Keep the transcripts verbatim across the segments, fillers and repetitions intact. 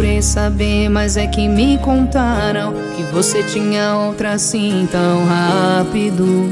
procurei saber, mas é que me contaram que você tinha outra assim tão rápido.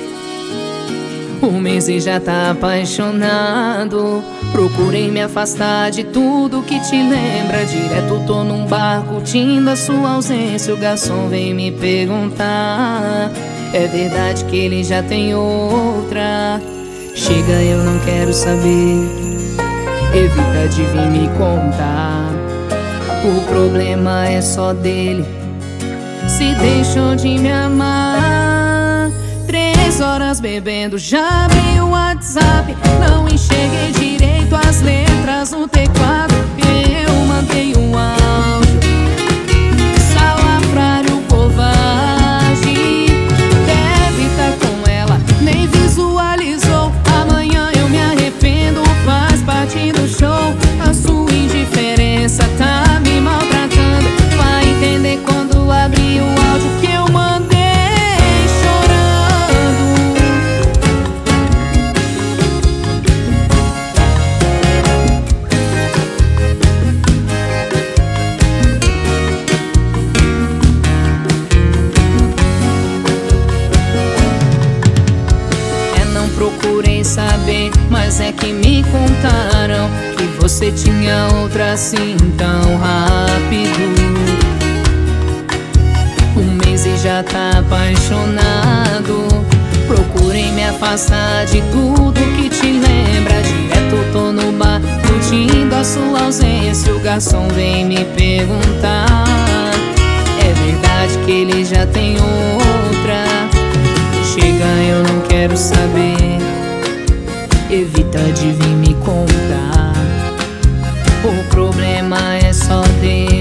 Um mês e já tá apaixonado. Procurei me afastar de tudo que te lembra. Direto tô num bar curtindo a sua ausência. O garçom vem me perguntar: é verdade que ele já tem outra? Chega, eu não quero saber. Evita de vir me contar. O problema é só dele. Se deixou de me amar. Três horas bebendo, já abri o WhatsApp. Não enxerguei direito as letras no teclado. Eu mandei um áudio salafrário, covarde. Deve tá com ela, nem visualizou. Amanhã eu me arrependo, faz parte do show. A sua indiferença tá me maltratando. Vai entender quando abrir o áudio que eu mandei chorando. É, não procurei saber, mas é que me contaram que você tinha outra assim tão rápido. Um mês e já tá apaixonado. Procurei me afastar de tudo que te lembra. Direto tô no bar curtindo a sua ausência. O garçom vem me perguntar: é verdade que ele já tem outra? Chega, eu não quero saber. Evita de vir me contar. O problema é só dele.